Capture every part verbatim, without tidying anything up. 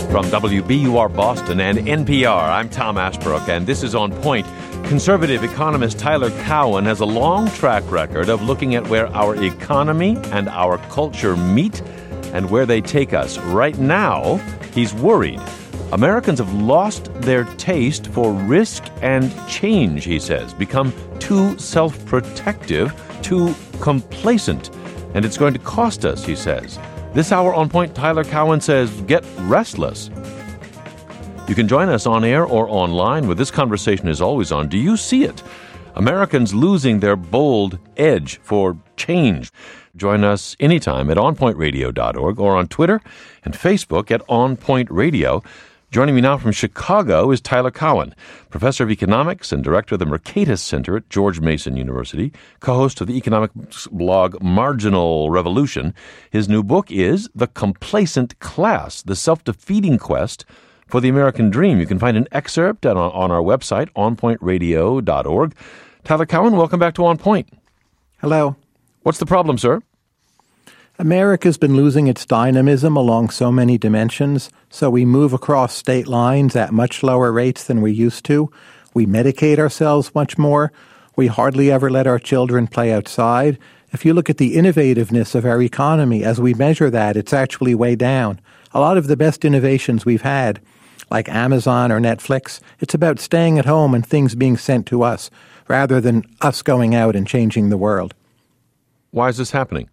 From W B U R Boston and N P R, I'm Tom Ashbrook, and this is On Point. Conservative economist Tyler Cowen has a long track record of looking at where our economy and our culture meet and where they take us. Right now, he's worried. Americans have lost their taste for risk and change, he says, become too self-protective, too complacent. And it's going to cost us, he says. This hour on Point, Tyler Cowen says, get restless. You can join us on air or online, where this conversation is always on. Do you see it? Americans losing their bold edge for change. Join us anytime at on point radio dot org or on Twitter and Facebook at On Point Radio. Joining me now from Chicago is Tyler Cowen, professor of economics and director of the Mercatus Center at George Mason University, co-host of the economics blog Marginal Revolution. His new book is The Complacent Class, the Self-Defeating Quest for the American Dream. You can find an excerpt on, on our website, on point radio dot org. Tyler Cowen, welcome back to On Point. Hello. What's the problem, sir? America's been losing its dynamism along so many dimensions, so we move across state lines at much lower rates than we used to. We medicate ourselves much more. We hardly ever let our children play outside. If you look at the innovativeness of our economy, as we measure that, it's actually way down. A lot of the best innovations we've had, like Amazon or Netflix, it's about staying at home and things being sent to us, rather than us going out and changing the world. Why is this happening?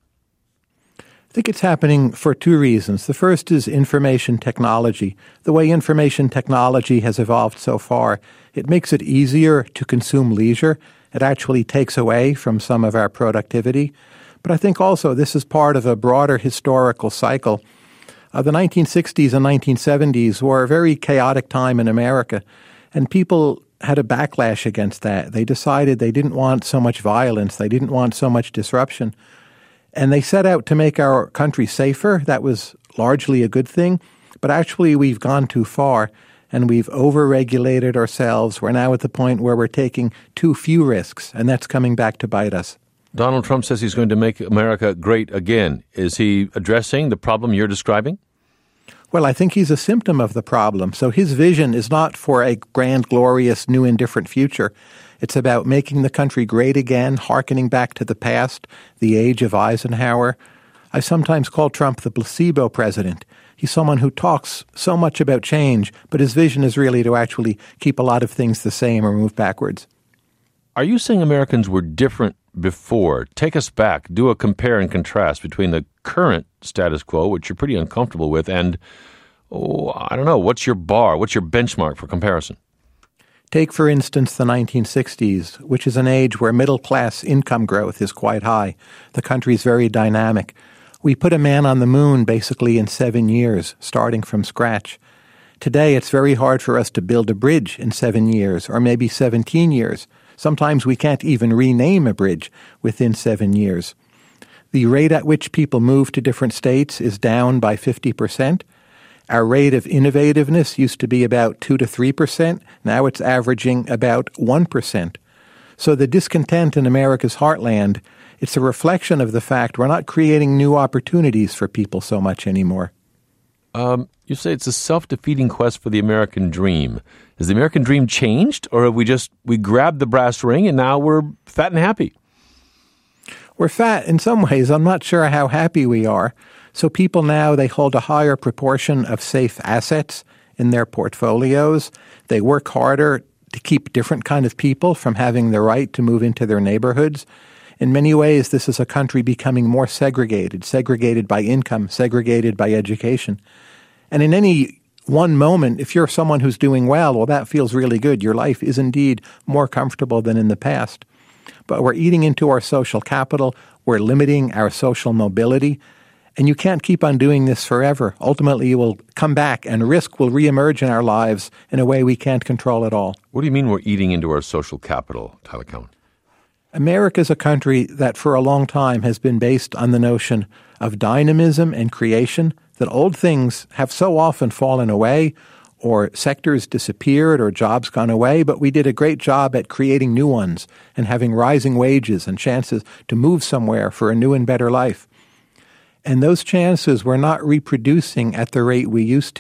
I think it's happening for two reasons. The first is information technology. The way information technology has evolved so far, it makes it easier to consume leisure. It actually takes away from some of our productivity. But I think also this is part of a broader historical cycle. Uh, the nineteen sixties and nineteen seventies were a very chaotic time in America, and people had a backlash against that. They decided they didn't want so much violence. They didn't want so much disruption. And they set out to make our country safer. That was largely a good thing. But actually, we've gone too far, and we've over-regulated ourselves. We're now at the point where we're taking too few risks, and that's coming back to bite us. Donald Trump says he's going to make America great again. Is he addressing the problem you're describing? Well, I think he's a symptom of the problem. So his vision is not for a grand, glorious, new and different future. It's about making the country great again, hearkening back to the past, the age of Eisenhower. I sometimes call Trump the placebo president. He's someone who talks so much about change, but his vision is really to actually keep a lot of things the same or move backwards. Are you saying Americans were different before? Take us back. Do a compare and contrast between the current status quo, which you're pretty uncomfortable with, and, oh, I don't know, what's your bar? What's your benchmark for comparison? Take, for instance, the nineteen sixties, which is an age where middle-class income growth is quite high. The country is very dynamic. We put a man on the moon basically in seven years, starting from scratch. Today, it's very hard for us to build a bridge in seven years, or maybe seventeen years. Sometimes we can't even rename a bridge within seven years. The rate at which people move to different states is down by fifty percent. Our rate of innovativeness used to be about two to three percent. Now it's averaging about one percent. So the discontent in America's heartland, it's a reflection of the fact we're not creating new opportunities for people so much anymore. Um, you say it's a self-defeating quest for the American dream. Has the American dream changed, or have we just, we grabbed the brass ring and now we're fat and happy? We're fat in some ways. I'm not sure how happy we are. So people now, they hold a higher proportion of safe assets in their portfolios. They work harder to keep different kind of people from having the right to move into their neighborhoods. In many ways, this is a country becoming more segregated, segregated by income, segregated by education. And in any one moment, if you're someone who's doing well, well, that feels really good. Your life is indeed more comfortable than in the past. But we're eating into our social capital. We're limiting our social mobility. And you can't keep on doing this forever. Ultimately, you will come back and risk will reemerge in our lives in a way we can't control at all. What do you mean we're eating into our social capital, Tyler Cowen? America is a country that for a long time has been based on the notion of dynamism and creation, that old things have so often fallen away or sectors disappeared or jobs gone away, but we did a great job at creating new ones and having rising wages and chances to move somewhere for a new and better life. And those chances we're not reproducing at the rate we used to.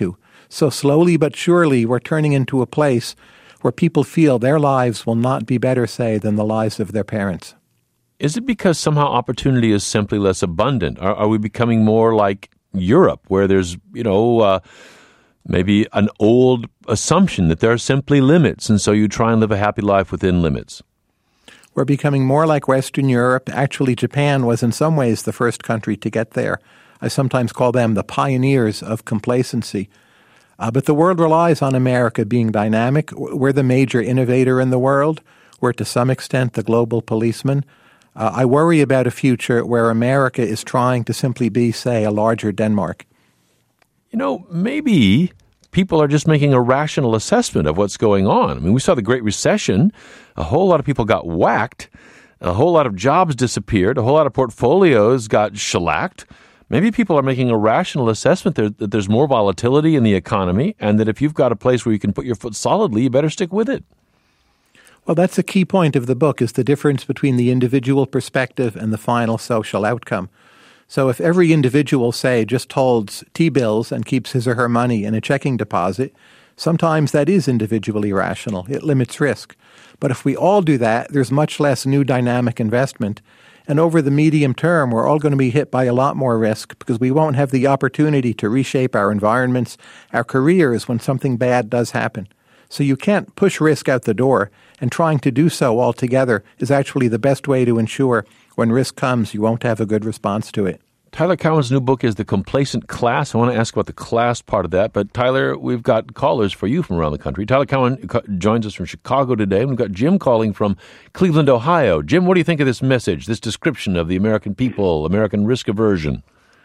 So slowly but surely, we're turning into a place where people feel their lives will not be better, say, than the lives of their parents. Is it because somehow opportunity is simply less abundant? Are, are we becoming more like Europe, where there's, you know, uh, maybe an old assumption that there are simply limits, and so you try and live a happy life within limits? We're becoming more like Western Europe. Actually, Japan was in some ways the first country to get there. I sometimes call them the pioneers of complacency. Uh, but the world relies on America being dynamic. We're the major innovator in the world. We're to some extent the global policeman. Uh, I worry about a future where America is trying to simply be, say, a larger Denmark. You know, maybe people are just making a rational assessment of what's going on. I mean, we saw the Great Recession. A whole lot of people got whacked. A whole lot of jobs disappeared. A whole lot of portfolios got shellacked. Maybe people are making a rational assessment there, that there's more volatility in the economy, and that if you've got a place where you can put your foot solidly, you better stick with it. Well, that's a key point of the book, is the difference between the individual perspective and the final social outcome. So if every individual, say, just holds T-bills and keeps his or her money in a checking deposit, sometimes that is individually rational. It limits risk. But if we all do that, there's much less new dynamic investment. And over the medium term, we're all going to be hit by a lot more risk because we won't have the opportunity to reshape our environments, our careers when something bad does happen. So you can't push risk out the door, and trying to do so altogether is actually the best way to ensure when risk comes, you won't have a good response to it. Tyler Cowen's new book is The Complacent Class. I want to ask about the class part of that. But, Tyler, we've got callers for you from around the country. Tyler Cowen joins us from Chicago today. We've got Jim calling from Cleveland, Ohio. Jim, what do you think of this message, this description of the American people, American risk aversion?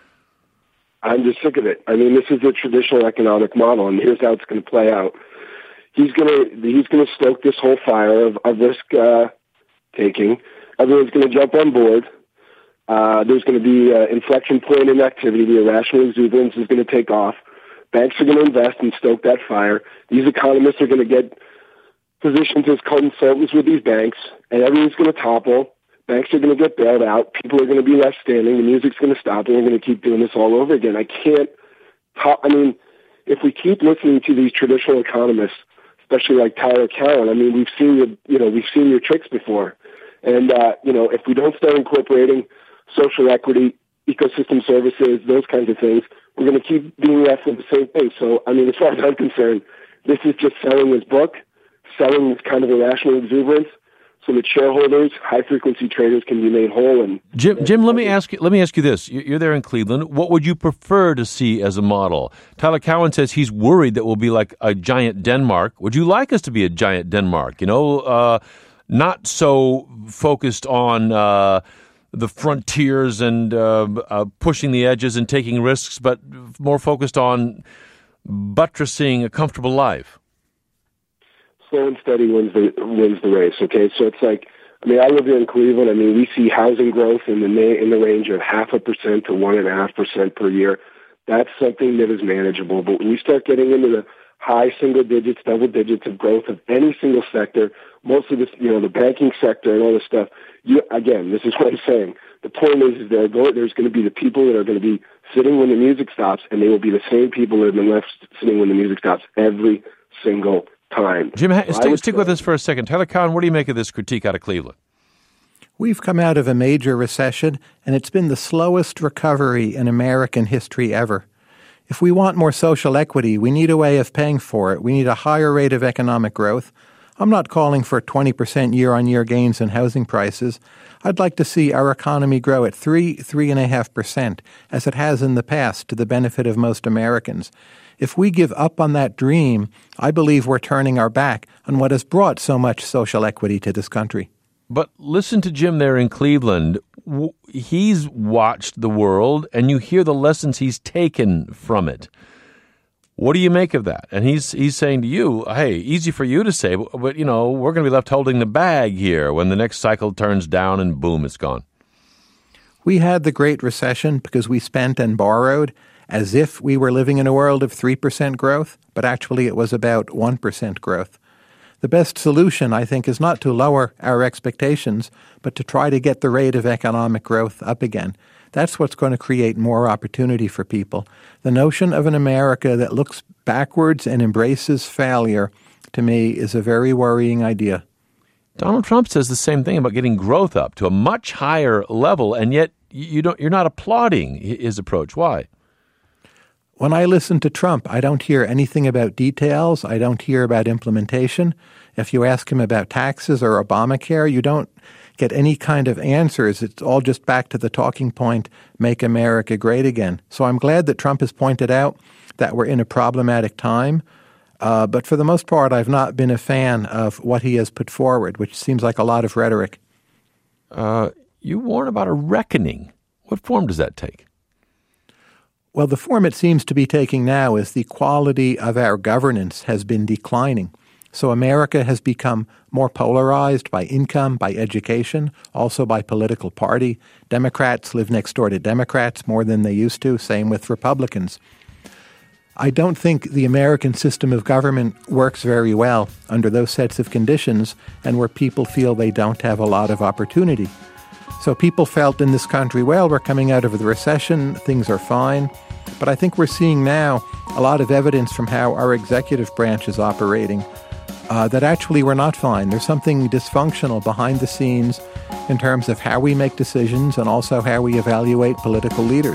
I'm just sick of it. I mean, this is the traditional economic model, and here's how it's going to play out. He's going to he's going to stoke this whole fire of, of risk uh, taking. Everyone's going to jump on board. Uh, there's going to be an inflection point in activity. The irrational exuberance is going to take off. Banks are going to invest and stoke that fire. These economists are going to get positioned as consultants with these banks, and everything's going to topple. Banks are going to get bailed out. People are going to be left standing. The music's going to stop, and we're going to keep doing this all over again. I can't talk, I mean, if we keep listening to these traditional economists, especially like Tyler Cowen, I mean, we've seen your, you know, we've seen your tricks before. And, uh, you know, if we don't start incorporating social equity, ecosystem services, those kinds of things, we're going to keep being left with the same thing. So, I mean, as far as I'm concerned, this is just selling his book, selling this kind of irrational exuberance, so that shareholders, high-frequency traders, can be made whole. And Jim, Jim, let me ask you. Let me ask you this: You're there in Cleveland. What would you prefer to see as a model? Tyler Cowen says he's worried that we'll be like a giant Denmark. Would you like us to be a giant Denmark? You know, uh, not so focused on uh, the frontiers and uh, uh, pushing the edges and taking risks, but more focused on buttressing a comfortable life. Slow and steady wins the wins the race. Okay, so it's like, I mean, I live here in Cleveland. I mean, we see housing growth in the in the range of half a percent to one and a half percent per year. That's something that is manageable. But when you start getting into the high single digits, double digits of growth of any single sector, most of this, you know, the banking sector and all this stuff. You again, this is what I'm saying. The point is, is there go, there's going to be the people that are going to be sitting when the music stops, and they will be the same people that have been left sitting when the music stops every single time. Jim, so stick, stick with us for a second. Tyler Cowen, what do you make of this critique out of Cleveland? We've come out of a major recession, and it's been the slowest recovery in American history ever. If we want more social equity, we need a way of paying for it. We need a higher rate of economic growth. I'm not calling for twenty percent year-on-year gains in housing prices. I'd like to see our economy grow at three, three and a half percent, as it has in the past, to the benefit of most Americans. If we give up on that dream, I believe we're turning our back on what has brought so much social equity to this country. But listen to Jim there in Cleveland. He's watched the world, and you hear the lessons he's taken from it. What do you make of that? And he's he's saying to you, hey, easy for you to say, but, but you know, we're going to be left holding the bag here when the next cycle turns down and boom, it's gone. We had the Great Recession because we spent and borrowed as if we were living in a world of three percent growth, but actually it was about one percent growth. The best solution, I think, is not to lower our expectations, but to try to get the rate of economic growth up again. That's what's going to create more opportunity for people. The notion of an America that looks backwards and embraces failure, to me, is a very worrying idea. Donald Trump says the same thing about getting growth up to a much higher level, and yet you don't, you're not applauding his approach. Why? When I listen to Trump, I don't hear anything about details. I don't hear about implementation. If you ask him about taxes or Obamacare, you don't get any kind of answers. It's all just back to the talking point, make America great again. So I'm glad that Trump has pointed out that we're in a problematic time. Uh, but for the most part, I've not been a fan of what he has put forward, which seems like a lot of rhetoric. Uh, you warn about a reckoning. What form does that take? Well, the form it seems to be taking now is the quality of our governance has been declining. So America has become more polarized by income, by education, also by political party. Democrats live next door to Democrats more than they used to, same with Republicans. I don't think the American system of government works very well under those sets of conditions and where people feel they don't have a lot of opportunity. So people felt in this country, well, we're coming out of the recession, things are fine. But I think we're seeing now a lot of evidence from how our executive branch is operating uh, that actually we're not fine. There's something dysfunctional behind the scenes in terms of how we make decisions and also how we evaluate political leaders.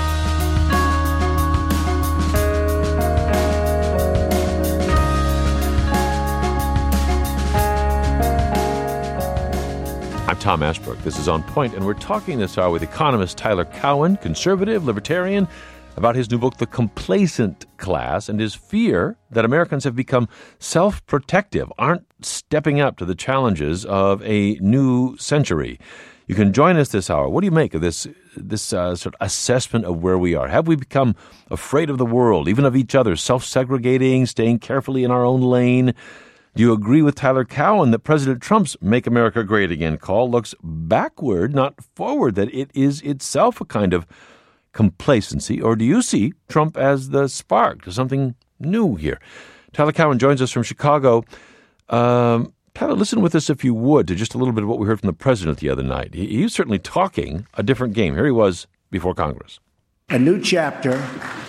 I'm Tom Ashbrook. This is On Point, and we're talking this hour with economist Tyler Cowen, conservative, libertarian, about his new book, The Complacent Class, and his fear that Americans have become self-protective, aren't stepping up to the challenges of a new century. You can join us this hour. What do you make of this this uh, sort of assessment of where we are? Have we become afraid of the world, even of each other, self-segregating, staying carefully in our own lane? Do you agree with Tyler Cowen that President Trump's Make America Great Again call looks backward, not forward, that it is itself a kind of complacency? Or do you see Trump as the spark to something new here? Tyler Cowen joins us from Chicago. Um, Tyler, listen with us, if you would, to just a little bit of what we heard from the president the other night. He, he was certainly talking a different game. Here he was before Congress. A new chapter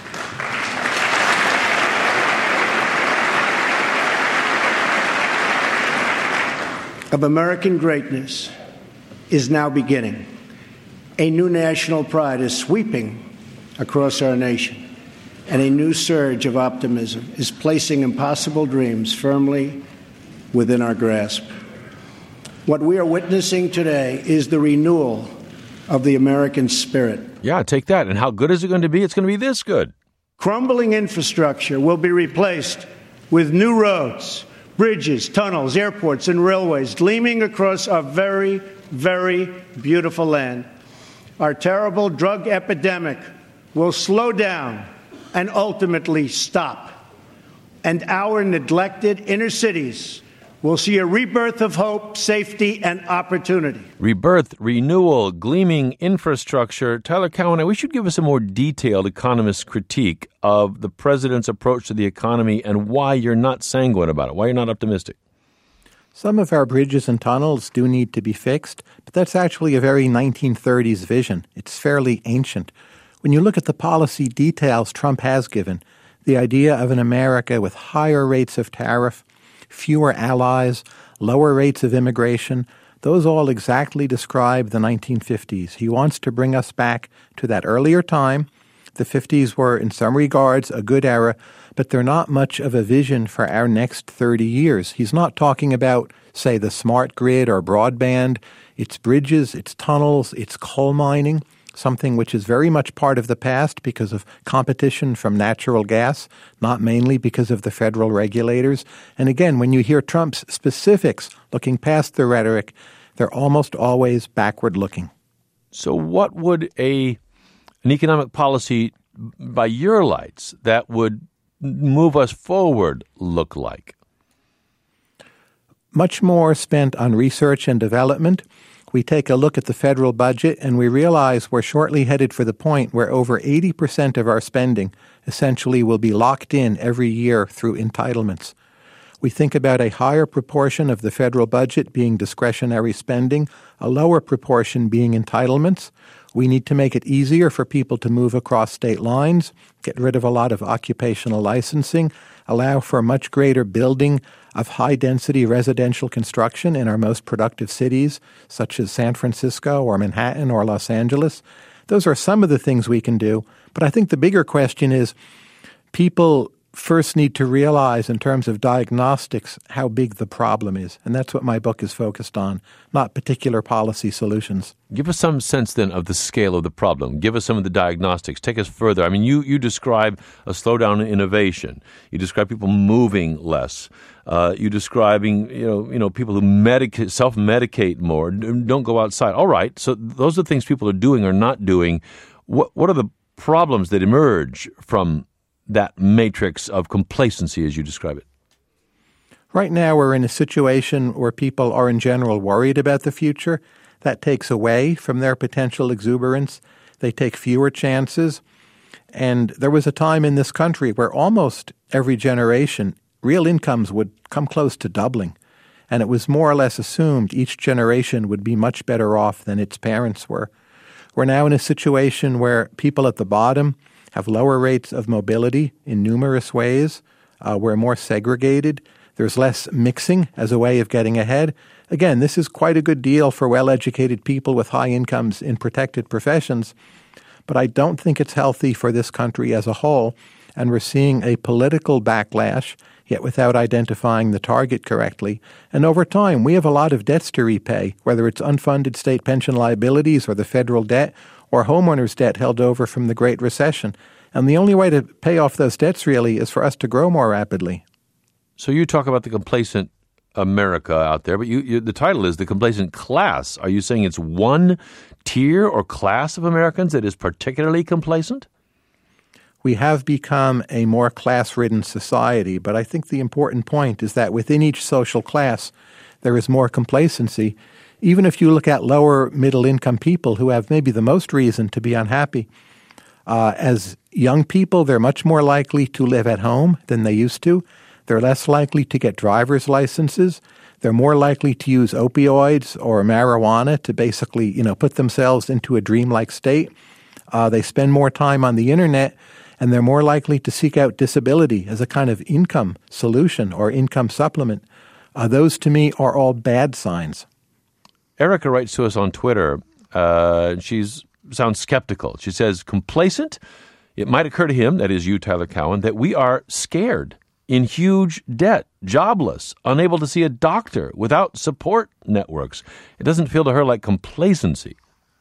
of American greatness is now beginning. A new national pride is sweeping across our nation, and a new surge of optimism is placing impossible dreams firmly within our grasp. What we are witnessing today is the renewal of the American spirit. Yeah, take that. And how good is it going to be? It's going to be this good. Crumbling infrastructure will be replaced with new roads, bridges, tunnels, airports, and railways gleaming across our very, very beautiful land. Our terrible drug epidemic will slow down and ultimately stop. And our neglected inner cities will see a rebirth of hope, safety, and opportunity. Rebirth, renewal, gleaming infrastructure. Tyler Cowen, I wish you'd give us a more detailed economist critique of the president's approach to the economy and why you're not sanguine about it, why you're not optimistic. Some of our bridges and tunnels do need to be fixed, but that's actually a very nineteen thirties vision. It's fairly ancient. When you look at the policy details Trump has given, the idea of an America with higher rates of tariff, fewer allies, lower rates of immigration, those all exactly describe the nineteen fifties. He wants to bring us back to that earlier time. The fifties were, in some regards, a good era, but they're not much of a vision for our next thirty years. He's not talking about, say, the smart grid or broadband. It's bridges, it's tunnels, it's coal mining, something which is very much part of the past because of competition from natural gas, not mainly because of the federal regulators. And again, when you hear Trump's specifics looking past the rhetoric, they're almost always backward-looking. So what would a an economic policy by your lights that would move us forward look like? Much more spent on research and development. We take a look at the federal budget and we realize we're shortly headed for the point where over eighty percent of our spending essentially will be locked in every year through entitlements. We think about a higher proportion of the federal budget being discretionary spending, a lower proportion being entitlements. We need to make it easier for people to move across state lines, get rid of a lot of occupational licensing, allow for much greater building of high-density residential construction in our most productive cities, such as San Francisco or Manhattan or Los Angeles. Those are some of the things we can do. But I think the bigger question is people first need to realize in terms of diagnostics how big the problem is. And that's what my book is focused on, not particular policy solutions. Give us some sense then of the scale of the problem. Give us some of the diagnostics. Take us further. I mean, you, you describe a slowdown in innovation. You describe people moving less. Uh, you describing, you know, you know, people who medicate, self-medicate more, don't go outside. All right. So those are things people are doing or not doing. What, what are the problems that emerge from that matrix of complacency, as you describe it? Right now, we're in a situation where people are in general worried about the future. That takes away from their potential exuberance. They take fewer chances. And there was a time in this country where almost every generation, real incomes would come close to doubling. And it was more or less assumed each generation would be much better off than its parents were. We're now in a situation where people at the bottom have lower rates of mobility in numerous ways. Uh, we're more segregated. There's less mixing as a way of getting ahead. Again, this is quite a good deal for well-educated people with high incomes in protected professions, but I don't think it's healthy for this country as a whole, and we're seeing a political backlash, yet without identifying the target correctly. And over time, we have a lot of debts to repay, whether it's unfunded state pension liabilities or the federal debt, or homeowners' debt held over from the Great Recession. And the only way to pay off those debts, really, is for us to grow more rapidly. So you talk about the complacent America out there, but you, you, the title is The Complacent Class. Are you saying it's one tier or class of Americans that is particularly complacent? We have become a more class-ridden society, but I think the important point is that within each social class, there is more complacency. Even if you look at lower middle-income people who have maybe the most reason to be unhappy, uh, as young people, they're much more likely to live at home than they used to. They're less likely to get driver's licenses. They're more likely to use opioids or marijuana to basically, you know, put themselves into a dreamlike state. Uh, they spend more time on the internet, and they're more likely to seek out disability as a kind of income solution or income supplement. Uh, those, to me, are all bad signs. Erica writes to us on Twitter. Uh, she's sounds skeptical. She says, complacent? It might occur to him, that is you, Tyler Cowen, that we are scared, in huge debt, jobless, unable to see a doctor, without support networks. It doesn't feel to her like complacency.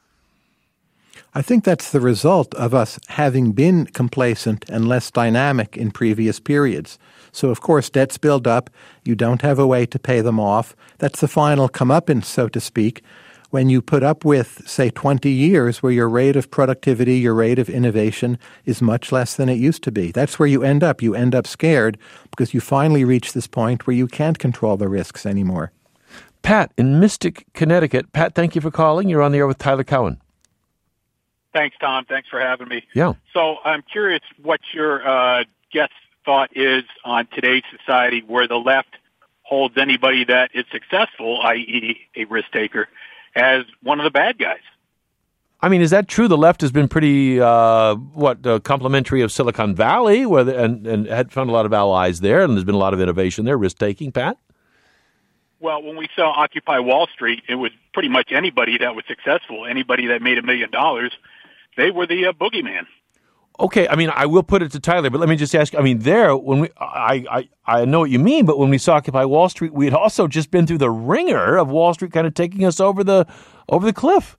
I think that's the result of us having been complacent and less dynamic in previous periods. So, of course, debts build up. You don't have a way to pay them off. That's the final comeuppance, so to speak, when you put up with, say, twenty years where your rate of productivity, your rate of innovation is much less than it used to be. That's where you end up. You end up scared because you finally reach this point where you can't control the risks anymore. Pat in Mystic, Connecticut. Pat, thank you for calling. You're on the air with Tyler Cowen. Thanks, Tom. Thanks for having me. Yeah. So I'm curious what your uh, guest thought is on today's society where the left holds anybody that is successful, that is a risk taker, as one of the bad guys. I mean, is that true? The left has been pretty, uh, what, uh, complimentary of Silicon Valley, where the, and, and had found a lot of allies there, and there's been a lot of innovation there, risk-taking, Pat? Well, when we saw Occupy Wall Street, it was pretty much anybody that was successful, anybody that made a million dollars, they were the uh, boogeyman. Okay, I mean, I will put it to Tyler, but let me just ask, I mean, there, when we, I, I, I know what you mean, but when we saw Occupy Wall Street, we had also just been through the ringer of Wall Street kind of taking us over the over the cliff.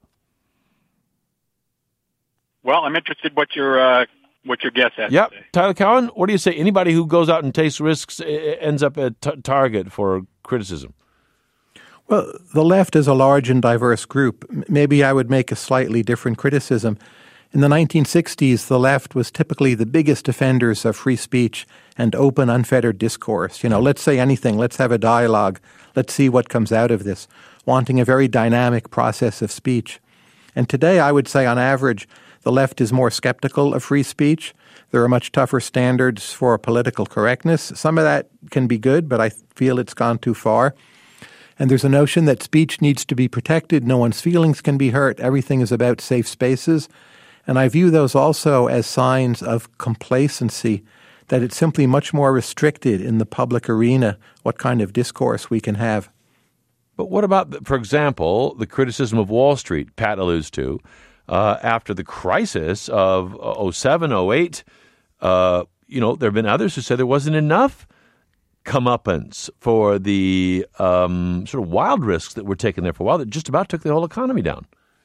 Well, I'm interested what your uh, what your guess has yep. to say. Tyler Cowen, what do you say? Anybody who goes out and takes risks ends up a t- target for criticism. Well, the left is a large and diverse group. Maybe I would make a slightly different criticism. In the nineteen sixties, the left was typically the biggest offenders of free speech and open, unfettered discourse. You know, let's say anything. Let's have a dialogue. Let's see what comes out of this, wanting a very dynamic process of speech. And today, I would say, on average, the left is more skeptical of free speech. There are much tougher standards for political correctness. Some of that can be good, but I feel it's gone too far. And there's a notion that speech needs to be protected, no one's feelings can be hurt, everything is about safe spaces. And I view those also as signs of complacency, that it's simply much more restricted in the public arena what kind of discourse we can have. But what about, for example, the criticism of Wall Street Pat alludes to uh, after the crisis of oh seven, oh eight? Uh, you know, there have been others who said there wasn't enough comeuppance for the um, sort of wild risks that were taken there for a while that just about took the whole economy down.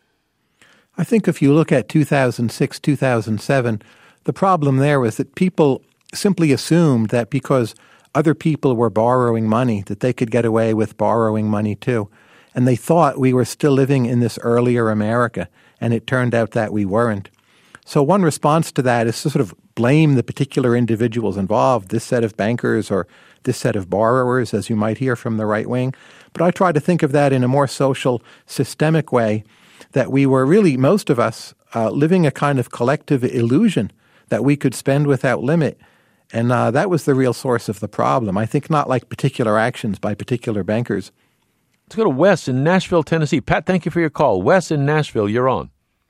I think if you look at two thousand six, two thousand seven, the problem there was that people simply assumed that because other people were borrowing money, that they could get away with borrowing money too. And they thought we were still living in this earlier America, and it turned out that we weren't. So one response to that is to sort of blame the particular individuals involved, this set of bankers or this set of borrowers, as you might hear from the right wing. But I try to think of that in a more social, systemic way, that we were really, most of us, uh, living a kind of collective illusion that we could spend without limit. And uh, that was the real source of the problem. I think not like particular actions by particular bankers. Let's go to Wes in Nashville, Tennessee. Pat, thank you for your call. Wes in Nashville, you're on.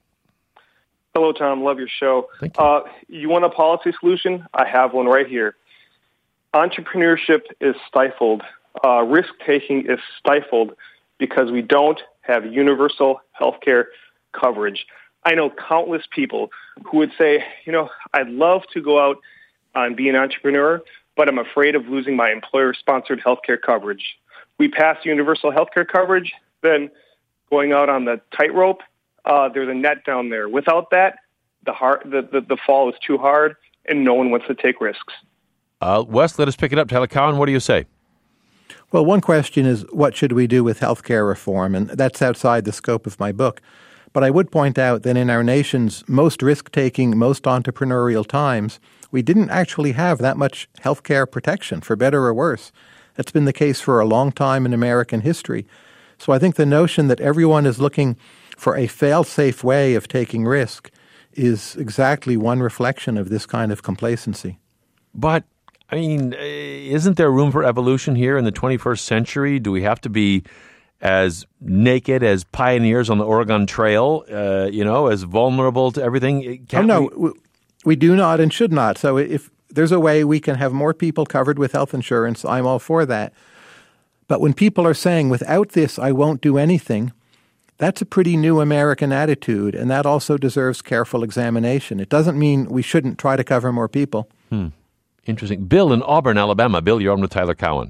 Hello, Tom. Love your show. Thank you. Uh, you want a policy solution? I have one right here. Entrepreneurship is stifled. Uh, risk-taking is stifled because we don't have universal health care coverage. I know countless people who would say, you know, I'd love to go out and be an entrepreneur, but I'm afraid of losing my employer-sponsored health care coverage. We pass universal health care coverage, then going out on the tightrope, uh, there's a net down there. Without that, the, hard, the, the, the fall is too hard, and no one wants to take risks. Uh, Wes, let us pick it up. Tyler Cowen, what do you say? Well, one question is, what should we do with health care reform? And that's outside the scope of my book. But I would point out that in our nation's most risk-taking, most entrepreneurial times, we didn't actually have that much health care protection, for better or worse. That's been the case for a long time in American history. So I think the notion that everyone is looking for a fail-safe way of taking risk is exactly one reflection of this kind of complacency. But, I mean, isn't there room for evolution here in the twenty-first century? Do we have to be as naked as pioneers on the Oregon Trail, uh, you know, as vulnerable to everything? Can't oh, no, we, we do not and should not. So if there's a way we can have more people covered with health insurance, I'm all for that. But when people are saying, without this, I won't do anything, that's a pretty new American attitude, and that also deserves careful examination. It doesn't mean we shouldn't try to cover more people. Hmm. Interesting. Bill in Auburn, Alabama. Bill, you're on with Tyler Cowen.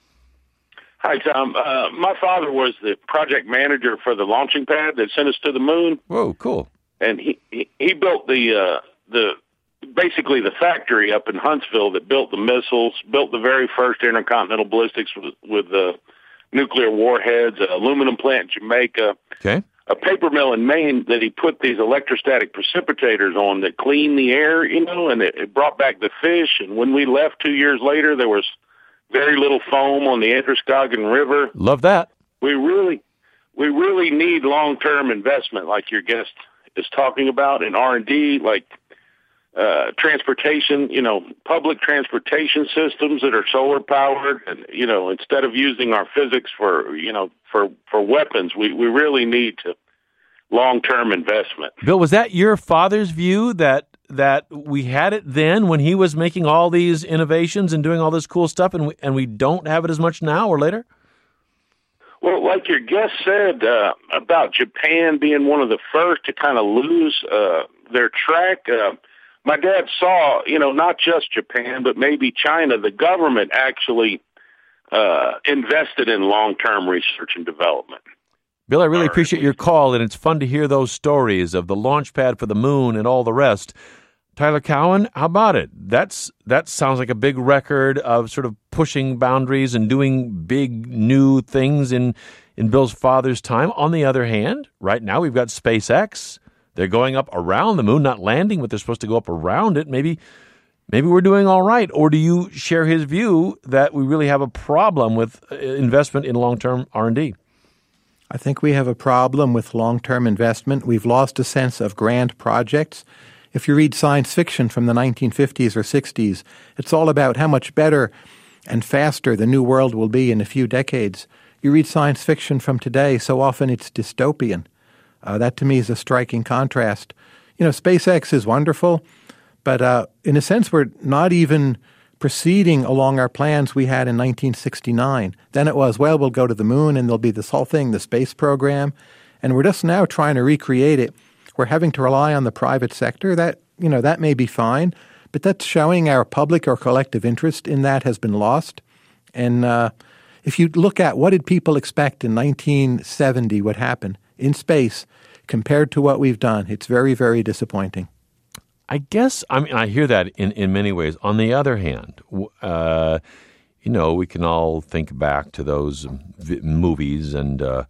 Hi, Tom. Uh, my father was the project manager for the launching pad that sent us to the moon. Whoa, cool. And he, he, he built the uh, the basically the factory up in Huntsville that built the missiles, built the very first intercontinental ballistics with, with the nuclear warheads, an aluminum plant in Jamaica, okay, a paper mill in Maine that he put these electrostatic precipitators on that cleaned the air, you know, and it, it brought back the fish. And when we left two years later, there was very little foam on the Androscoggin River. Love that. We really, we really need long-term investment, like your guest is talking about, in R and D, like uh, transportation, you know, public transportation systems that are solar powered, and you know, instead of using our physics for, you know, for for weapons, we we really need to long-term investment. Bill, was that your father's view that that we had it then when he was making all these innovations and doing all this cool stuff, and we, and we don't have it as much now or later? Well, like your guest said uh, about Japan being one of the first to kind of lose uh, their track, uh, my dad saw, you know, not just Japan, but maybe China, the government actually uh, invested in long-term research and development. Bill, I really appreciate your call, and it's fun to hear those stories of the launch pad for the moon and all the rest. Tyler Cowen, how about it? That's that sounds like a big record of sort of pushing boundaries and doing big new things in, in Bill's father's time. On the other hand, right now we've got SpaceX. They're going up around the moon, not landing, but they're supposed to go up around it. Maybe maybe we're doing all right. Or do you share his view that we really have a problem with investment in long-term R and D? I think we have a problem with long-term investment. We've lost a sense of grand projects. If you read science fiction from the nineteen fifties or sixties, it's all about how much better and faster the new world will be in a few decades. You read science fiction from today, so often it's dystopian. Uh, that to me is a striking contrast. You know, SpaceX is wonderful, but uh, in a sense we're not even proceeding along our plans we had in nineteen sixty-nine. Then it was, well, we'll go to the moon and there'll be this whole thing, the space program, and we're just now trying to recreate it. We're having to rely on the private sector. That, you know, that may be fine, but that's showing our public or collective interest in that has been lost. And uh, if you look at what did people expect in nineteen seventy would happen in space compared to what we've done, it's very, very disappointing. I guess, I mean, I hear that in, in many ways. On the other hand, uh, you know, we can all think back to those v- movies and uh,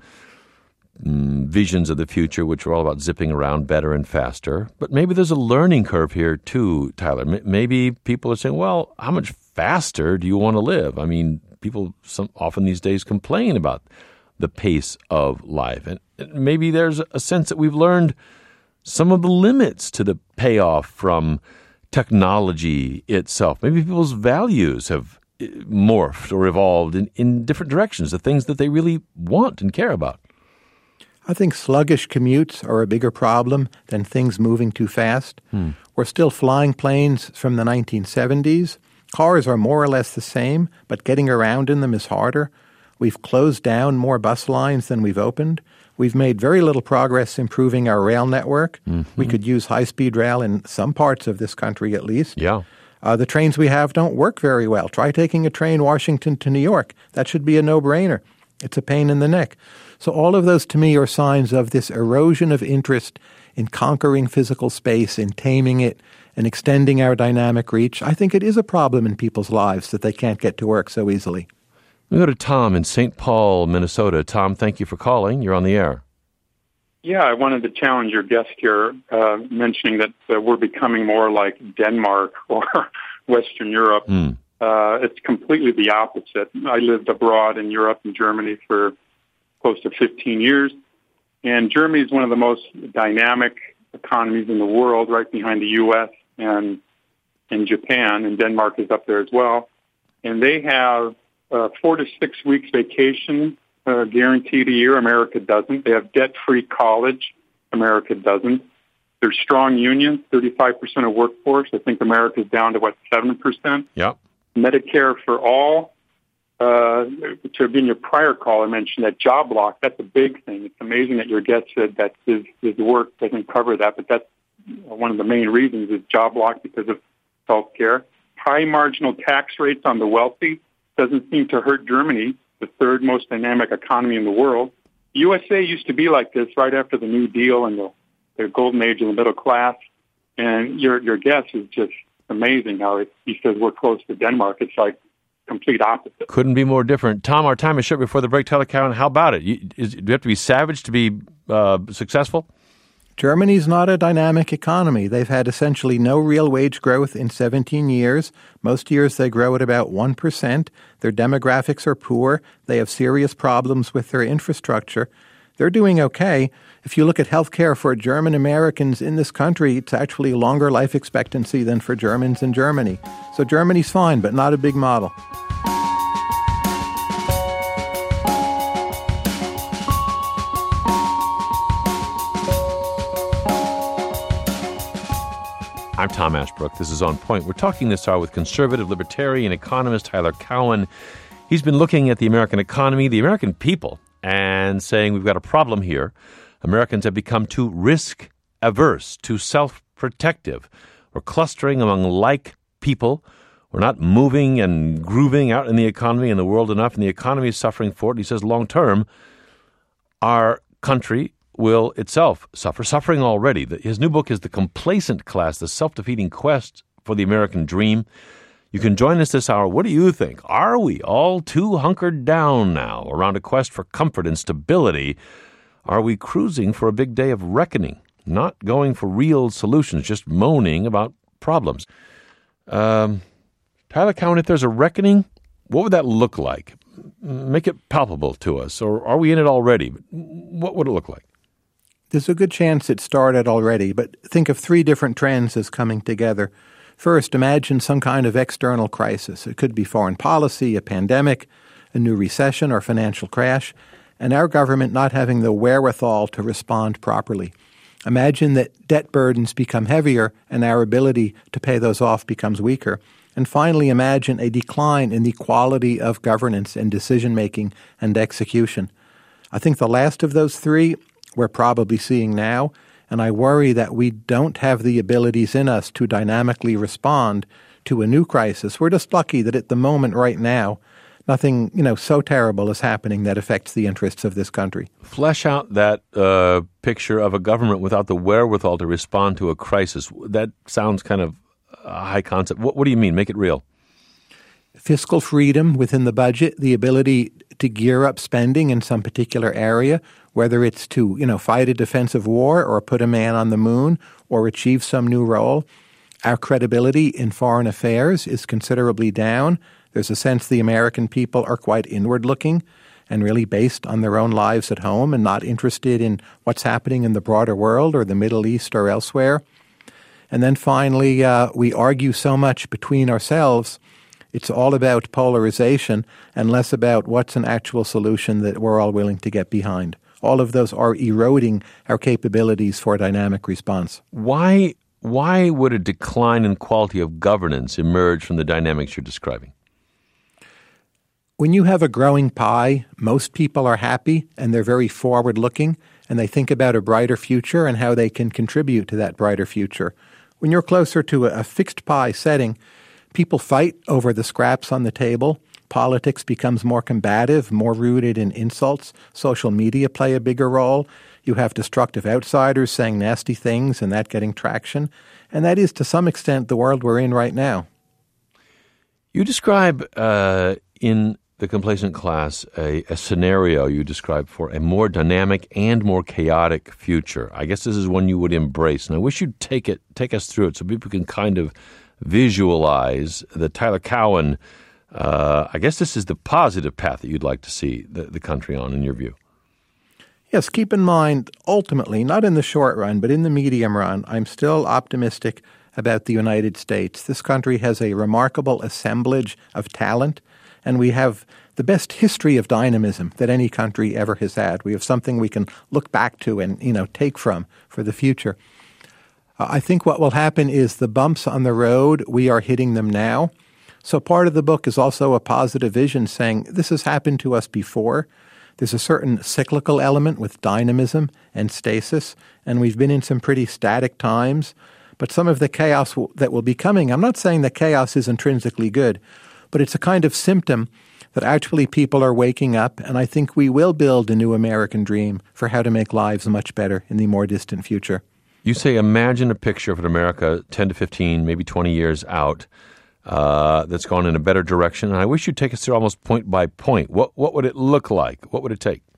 mm, visions of the future, which are all about zipping around better and faster. But maybe there's a learning curve here too, Tyler. M- maybe people are saying, well, how much faster do you want to live? I mean, people some, often these days complain about the pace of life. And maybe there's a sense that we've learned some of the limits to the payoff from technology itself. Maybe people's values have morphed or evolved in, in different directions, the things that they really want and care about. I think sluggish commutes are a bigger problem than things moving too fast. Hmm. We're still flying planes from the nineteen seventies. Cars are more or less the same, but getting around in them is harder. We've closed down more bus lines than we've opened. We've made very little progress improving our rail network. Mm-hmm. We could use high-speed rail in some parts of this country at least. Yeah. Uh, the trains we have don't work very well. Try taking a train Washington to New York. That should be a no-brainer. It's a pain in the neck. So all of those to me are signs of this erosion of interest in conquering physical space, in taming it, and extending our dynamic reach. I think it is a problem in people's lives that they can't get to work so easily. We go to Tom in Saint Paul, Minnesota. Tom, thank you for calling. You're on the air. Yeah, I wanted to challenge your guest here, uh, mentioning that uh, we're becoming more like Denmark or Western Europe. Mm. Uh, it's completely the opposite. I lived abroad in Europe and Germany for close to fifteen years, and Germany is one of the most dynamic economies in the world, right behind the U S and, and Japan, and Denmark is up there as well. And they have Uh, four to six weeks vacation uh, guaranteed a year. America doesn't. They have debt-free college. America doesn't. There's strong unions, thirty-five percent of workforce. I think America's down to, what, seven percent? Yep. Medicare for all. Uh, to have been your prior caller mentioned that job lock. That's a big thing. It's amazing that your guest said that his, his work doesn't cover that, but that's one of the main reasons is job lock because of health care. High marginal tax rates on the wealthy. Doesn't seem to hurt Germany, the third most dynamic economy in the world. U S A used to be like this right after the New Deal and the, the golden age of the middle class. And your your guess is just amazing how it, he says we're close to Denmark. It's like complete opposite. Couldn't be more different. Tom, our time is short before the break. Tyler Cowen, how about it? You, is, do you have to be savage to be uh, successful? Germany's not a dynamic economy. They've had essentially no real wage growth in seventeen years. Most years they grow at about one percent. Their demographics are poor. They have serious problems with their infrastructure. They're doing okay. If you look at health care for German Americans in this country, it's actually longer life expectancy than for Germans in Germany. So Germany's fine, but not a big model. I'm Tom Ashbrook. This is On Point. We're talking this hour with conservative libertarian economist Tyler Cowen. He's been looking at the American economy, the American people, and saying we've got a problem here. Americans have become too risk-averse, too self-protective. We're clustering among like people. We're not moving and grooving out in the economy and the world enough, and the economy is suffering for it. He says long-term, our country will itself suffer, suffering already. His new book is The Complacent Class, The Self-Defeating Quest for the American Dream. You can join us this hour. What do you think? Are we all too hunkered down now around a quest for comfort and stability? Are we cruising for a big day of reckoning, not going for real solutions, just moaning about problems? Um, Tyler Cowen, if there's a reckoning, what would that look like? Make it palpable to us. Or are we in it already? What would it look like? There's a good chance it started already, but think of three different trends as coming together. First, imagine some kind of external crisis. It could be foreign policy, a pandemic, a new recession or financial crash, and our government not having the wherewithal to respond properly. Imagine that debt burdens become heavier and our ability to pay those off becomes weaker. And finally, imagine a decline in the quality of governance and decision-making and execution. I think the last of those three we're probably seeing now, and I worry that we don't have the abilities in us to dynamically respond to a new crisis. We're just lucky that at the moment right now, nothing, you know, so terrible is happening that affects the interests of this country. Flesh out that uh, picture of a government without the wherewithal to respond to a crisis. That sounds kind of a high concept. What, what do you mean? Make it real. Fiscal freedom within the budget, the ability to gear up spending in some particular area, whether it's to, you know, fight a defensive war or put a man on the moon or achieve some new role. Our credibility in foreign affairs is considerably down. There's a sense the American people are quite inward-looking and really based on their own lives at home and not interested in what's happening in the broader world or the Middle East or elsewhere. And then finally, uh, we argue so much between ourselves. It's all about polarization and less about what's an actual solution that we're all willing to get behind. All of those are eroding our capabilities for dynamic response. Why, why would a decline in quality of governance emerge from the dynamics you're describing? When you have a growing pie, most people are happy and they're very forward-looking and they think about a brighter future and how they can contribute to that brighter future. When you're closer to a fixed pie setting, people fight over the scraps on the table. Politics becomes more combative, more rooted in insults. Social media play a bigger role. You have destructive outsiders saying nasty things and that getting traction. And that is, to some extent, the world we're in right now. You describe uh, in the Complacent Class a, a scenario you describe for a more dynamic and more chaotic future. I guess this is one you would embrace. And I wish you'd take it, take us through it so people can kind of visualize the Tyler Cowen. Uh, I guess this is the positive path that you'd like to see the, the country on, in your view. Yes, keep in mind, ultimately, not in the short run, but in the medium run, I'm still optimistic about the United States. This country has a remarkable assemblage of talent, and we have the best history of dynamism that any country ever has had. We have something we can look back to and, you know, take from for the future. Uh, I think what will happen is the bumps on the road, we are hitting them now. So part of the book is also a positive vision saying this has happened to us before. There's a certain cyclical element with dynamism and stasis, and we've been in some pretty static times. But some of the chaos w- that will be coming, I'm not saying that chaos is intrinsically good, but it's a kind of symptom that actually people are waking up, and I think we will build a new American dream for how to make lives much better in the more distant future. You say imagine a picture of an America ten to fifteen, maybe twenty years out uh, that's gone in a better direction, and I wish you'd take us through almost point by point. What, what would it look like? What would it take?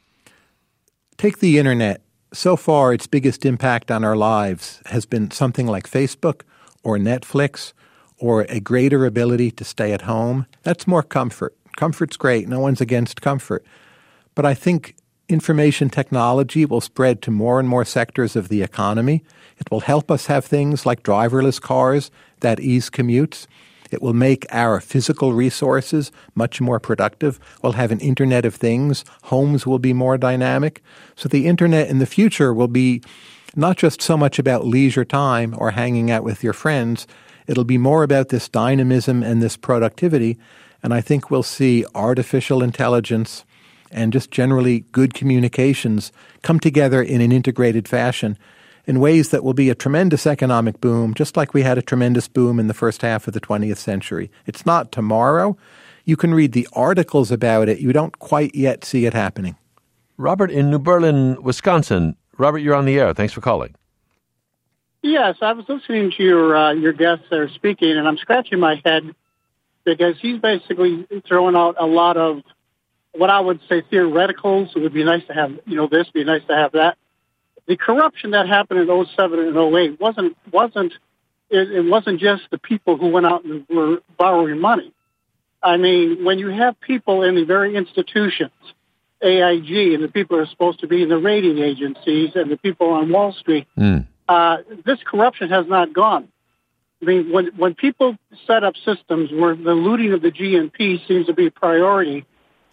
Take the Internet. So far, its biggest impact on our lives has been something like Facebook or Netflix or a greater ability to stay at home. That's more comfort. Comfort's great. No one's against comfort. But I think information technology will spread to more and more sectors of the economy. It will help us have things like driverless cars that ease commutes. It will make our physical resources much more productive. We'll have an Internet of Things. Homes will be more dynamic. So the Internet in the future will be not just so much about leisure time or hanging out with your friends. It'll be more about this dynamism and this productivity. And I think we'll see artificial intelligence and just generally good communications come together in an integrated fashion in ways that will be a tremendous economic boom, just like we had a tremendous boom in the first half of the twentieth century. It's not tomorrow. You can read the articles about it. You don't quite yet see it happening. Robert in New Berlin, Wisconsin. Robert, you're on the air. Thanks for calling. Yes, I was listening to your uh, your guest there speaking, and I'm scratching my head because he's basically throwing out a lot of what I would say theoreticals. It would be nice to have, you know, this, be nice to have that. The corruption that happened in oh seven and oh eight wasn't wasn't it, it wasn't just the people who went out and were borrowing money. I mean, when you have people in the very institutions, A I G, and the people who are supposed to be in the rating agencies, and the people on Wall Street, mm. uh, this corruption has not gone. I mean, when when people set up systems where the looting of the G N P seems to be a priority,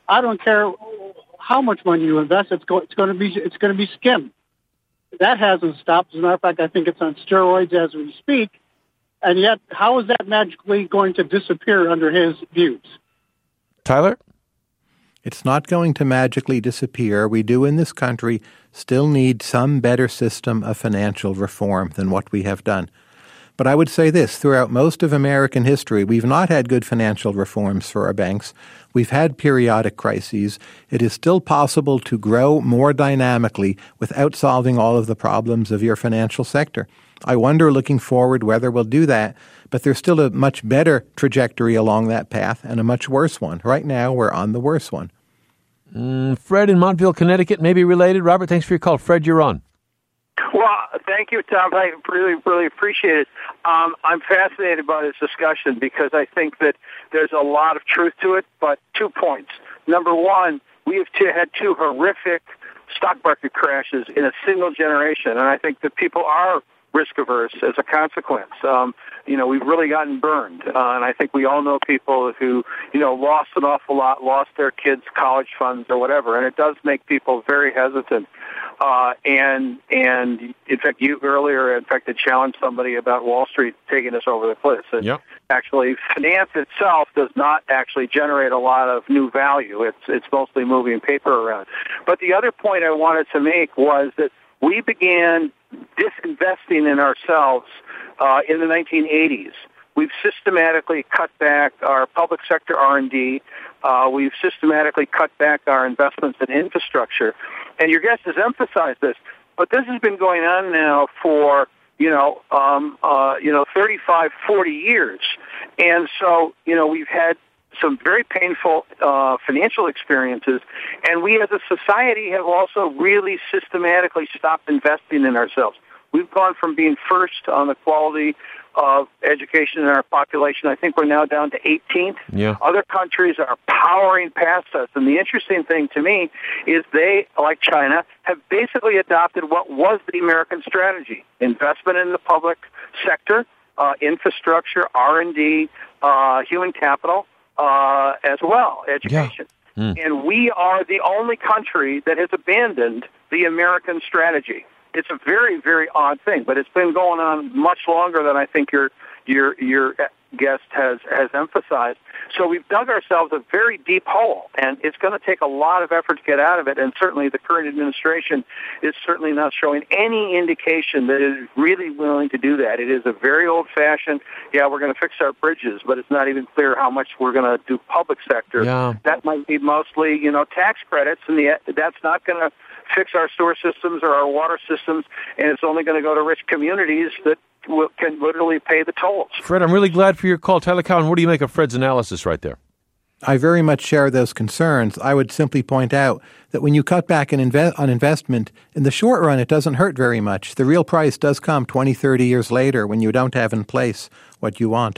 I don't care how much money you invest, it's, go, it's going to be it's going to be skimmed. That hasn't stopped. As a matter of fact, I think it's on steroids as we speak. And yet, how is that magically going to disappear under his views? Tyler? It's not going to magically disappear. We do in this country still need some better system of financial reform than what we have done. But I would say this, throughout most of American history, we've not had good financial reforms for our banks. We've had periodic crises. It is still possible to grow more dynamically without solving all of the problems of your financial sector. I wonder, looking forward, whether we'll do that, but there's still a much better trajectory along that path and a much worse one. Right now, we're on the worse one. Mm, Fred in Montville, Connecticut, maybe related. Robert, thanks for your call. Fred, you're on. Well, thank you, Tom. I really, really appreciate it. Um, I'm fascinated by this discussion because I think that there's a lot of truth to it, but two points. Number one, we have two, had two horrific stock market crashes in a single generation, and I think that people are risk-averse as a consequence. Um, you know, we've really gotten burned, uh, and I think we all know people who, you know, lost an awful lot, lost their kids' college funds or whatever, and it does make people very hesitant. Uh, and, and in fact, you earlier, in fact, had challenged somebody about Wall Street taking us over the cliffs. And yep. Actually, finance itself does not actually generate a lot of new value. It's, it's mostly moving paper around. But the other point I wanted to make was that we began disinvesting in ourselves uh, in the nineteen eighties. We've systematically cut back our public sector R and D. Uh, we've systematically cut back our investments in infrastructure. And your guest has emphasized this, but this has been going on now for, you know, um, uh, you know, thirty-five, forty years. And so, you know, we've had some very painful uh, financial experiences, and we as a society have also really systematically stopped investing in ourselves. We've gone from being first on the quality of education in our population. I think we're now down to eighteenth. Yeah. Other countries are powering past us. And the interesting thing to me is they, like China, have basically adopted what was the American strategy: investment in the public sector, uh, infrastructure, R and D, uh, human capital, uh, as well, education. Yeah. Mm. And we are the only country that has abandoned the American strategy. It's a very, very odd thing, but it's been going on much longer than I think your your your guest has, has emphasized. So we've dug ourselves a very deep hole, and it's going to take a lot of effort to get out of it, and certainly the current administration is certainly not showing any indication that it is really willing to do that. It is a very old-fashioned, yeah, we're going to fix our bridges, but it's not even clear how much we're going to do public sector. Yeah. That might be mostly, you know, tax credits, and the, that's not going to fix our sewer systems or our water systems, and it's only going to go to rich communities that will, can literally pay the tolls. Fred, I'm really glad for your call. Tyler Cowen, what do you make of Fred's analysis right there? I very much share those concerns. I would simply point out that when you cut back an inve- on investment, in the short run, it doesn't hurt very much. The real price does come twenty, thirty years later when you don't have in place what you want.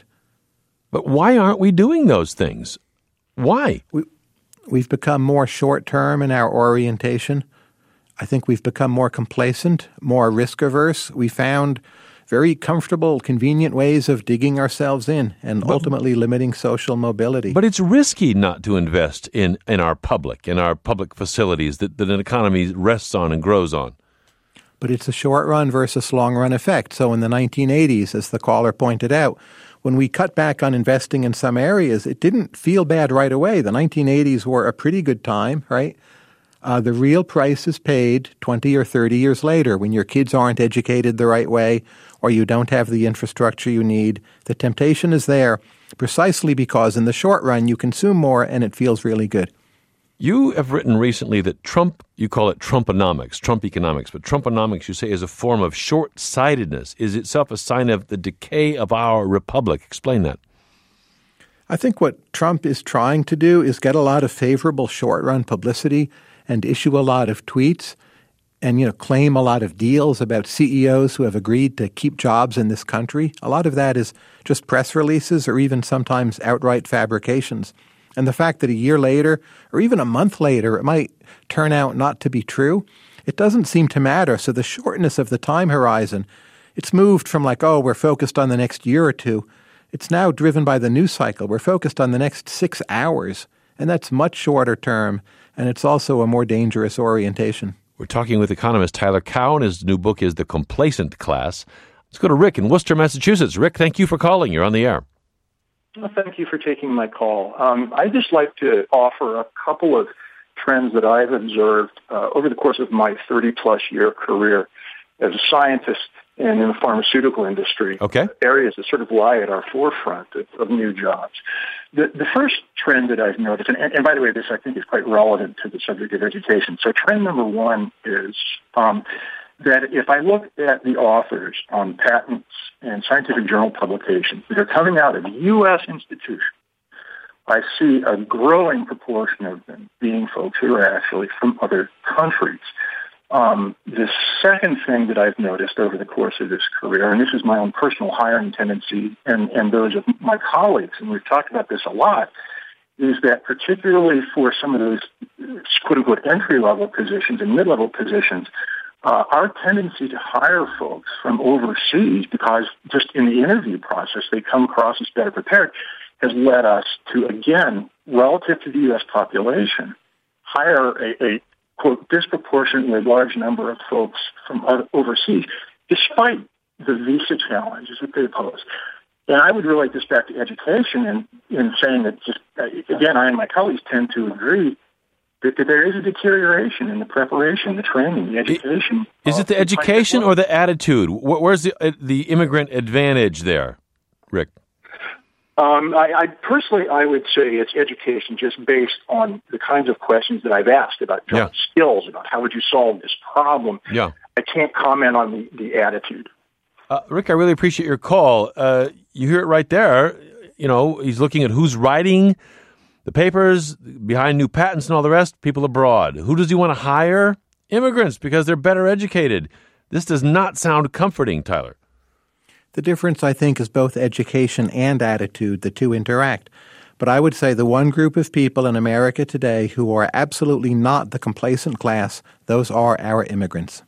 But why aren't we doing those things? Why? We, we've become more short-term in our orientation. I think we've become more complacent, more risk-averse. We found very comfortable, convenient ways of digging ourselves in and but, ultimately limiting social mobility. But it's risky not to invest in, in our public, in our public facilities that, that an economy rests on and grows on. But it's a short-run versus long-run effect. So in the nineteen eighties, as the caller pointed out, when we cut back on investing in some areas, it didn't feel bad right away. The nineteen eighties were a pretty good time, right? Uh, the real price is paid twenty or thirty years later when your kids aren't educated the right way or you don't have the infrastructure you need. The temptation is there precisely because in the short run you consume more and it feels really good. You have written recently that Trump, you call it Trumponomics, Trump economics, but Trumponomics, you say, is a form of short-sightedness, is itself a sign of the decay of our republic. Explain that. I think what Trump is trying to do is get a lot of favorable short-run publicity and issue a lot of tweets and, you know, claim a lot of deals about C E Os who have agreed to keep jobs in this country. A lot of that is just press releases or even sometimes outright fabrications. And the fact that a year later or even a month later it might turn out not to be true, it doesn't seem to matter. So the shortness of the time horizon, it's moved from like, oh, we're focused on the next year or two. It's now driven by the news cycle. We're focused on the next six hours. And that's much shorter term, and it's also a more dangerous orientation. We're talking with economist Tyler Cowen. His new book is The Complacent Class. Let's go to Rick in Worcester, Massachusetts. Rick, thank you for calling. You're on the air. Well, thank you for taking my call. Um, I'd just like to offer a couple of trends that I've observed uh, over the course of my thirty-plus year career as a scientist and in the pharmaceutical industry. Okay. Areas that sort of lie at our forefront of, of new jobs. The, the first trend that I've noticed, and, and by the way, this I think is quite relevant to the subject of education. So trend number one is um, that if I look at the authors on patents and scientific journal publications that are coming out of U S institutions, I see a growing proportion of them being folks who are actually from other countries. Um, the second thing that I've noticed over the course of this career, and this is my own personal hiring tendency and, and those of my colleagues, and we've talked about this a lot, is that particularly for some of those quote-unquote entry-level positions and mid-level positions, uh, our tendency to hire folks from overseas, because just in the interview process they come across as better prepared, has led us to, again, relative to the U S population, hire a, a quote, disproportionately large number of folks from overseas, despite the visa challenges that they pose. And I would relate this back to education in, in saying that, just again, I and my colleagues tend to agree that, that there is a deterioration in the preparation, the training, the education. Is it the education or the attitude? Where's the, uh, the immigrant advantage there, Rick? Um, I, I personally, I would say it's education just based on the kinds of questions that I've asked about job yeah. skills, about how would you solve this problem. Yeah. I can't comment on the, the attitude. Uh, Rick, I really appreciate your call. Uh, you hear it right there. You know, he's looking at who's writing the papers behind new patents and all the rest, people abroad. Who does he want to hire? Immigrants, because they're better educated. This does not sound comforting, Tyler. The difference, I think, is both education and attitude. The two interact. But I would say the one group of people in America today who are absolutely not the complacent class, those are our immigrants.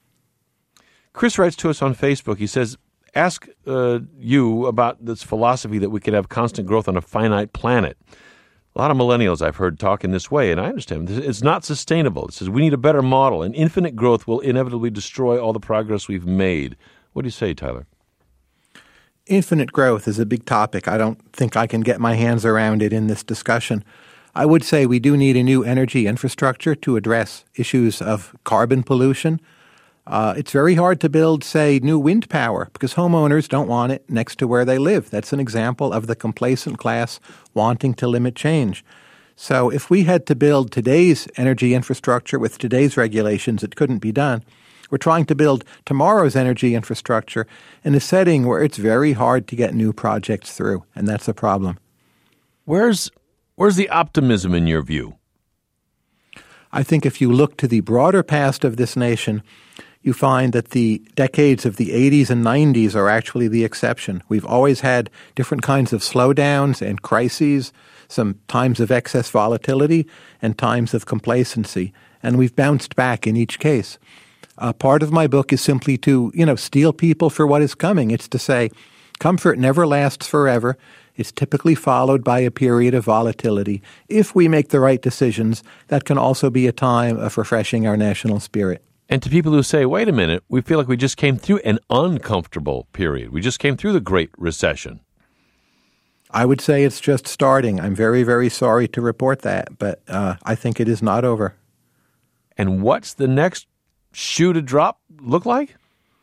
Chris writes to us on Facebook. He says, ask uh, you about this philosophy that we could have constant growth on a finite planet. A lot of millennials I've heard talk in this way, and I understand. It's not sustainable. It says we need a better model, and infinite growth will inevitably destroy all the progress we've made. What do you say, Tyler? Infinite growth is a big topic. I don't think I can get my hands around it in this discussion. I would say we do need a new energy infrastructure to address issues of carbon pollution. Uh, it's very hard to build, say, new wind power because homeowners don't want it next to where they live. That's an example of the complacent class wanting to limit change. So if we had to build today's energy infrastructure with today's regulations, it couldn't be done. We're trying to build tomorrow's energy infrastructure in a setting where it's very hard to get new projects through, and that's a problem. Where's where's the optimism in your view? I think if you look to the broader past of this nation, you find that the decades of the eighties and nineties are actually the exception. We've always had different kinds of slowdowns and crises, some times of excess volatility and times of complacency, and we've bounced back in each case. Uh, part of my book is simply to, you know, steel people for what is coming. It's to say comfort never lasts forever. It's typically followed by a period of volatility. If we make the right decisions, that can also be a time of refreshing our national spirit. And to people who say, wait a minute, we feel like we just came through an uncomfortable period. We just came through the Great Recession. I would say it's just starting. I'm very, very sorry to report that, but uh, I think it is not over. And what's the next shoe to drop look like?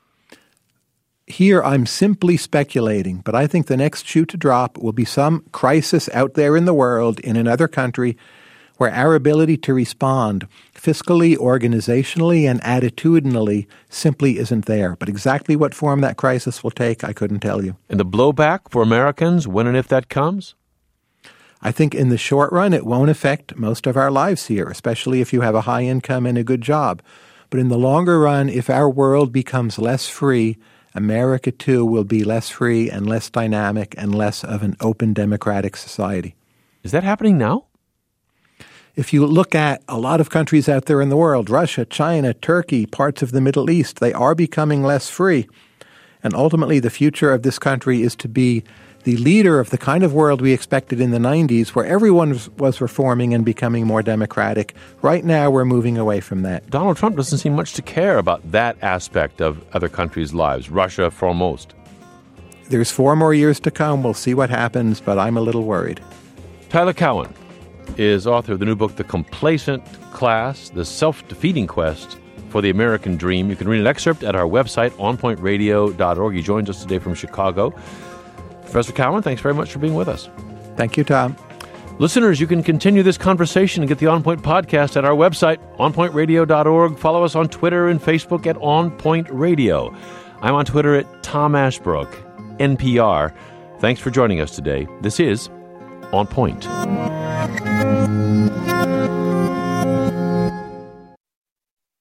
Here I'm simply speculating, but I think the next shoe to drop will be some crisis out there in the world in another country where our ability to respond fiscally, organizationally, and attitudinally simply isn't there. But exactly what form that crisis will take, I couldn't tell you. And the blowback for Americans, when and if that comes? I think in the short run it won't affect most of our lives here, especially if you have a high income and a good job. But in the longer run, if our world becomes less free, America, too, will be less free and less dynamic and less of an open democratic society. Is that happening now? If you look at a lot of countries out there in the world, Russia, China, Turkey, parts of the Middle East, they are becoming less free. And ultimately, the future of this country is to be the leader of the kind of world we expected in the nineties, where everyone was, was reforming and becoming more democratic. Right now, we're moving away from that. Donald Trump doesn't seem much to care about that aspect of other countries' lives, Russia foremost. There's four more years to come. We'll see what happens, but I'm a little worried. Tyler Cowen is author of the new book, The Complacent Class, The Self-Defeating Quest for the American Dream. You can read an excerpt at our website, on point radio dot org. He joins us today from Chicago. Professor Cowen, thanks very much for being with us. Thank you, Tom. Listeners, you can continue this conversation and get the On Point podcast at our website, on point radio dot org. Follow us on Twitter and Facebook at On Point Radio. I'm on Twitter at Tom Ashbrook, N P R. Thanks for joining us today. This is On Point.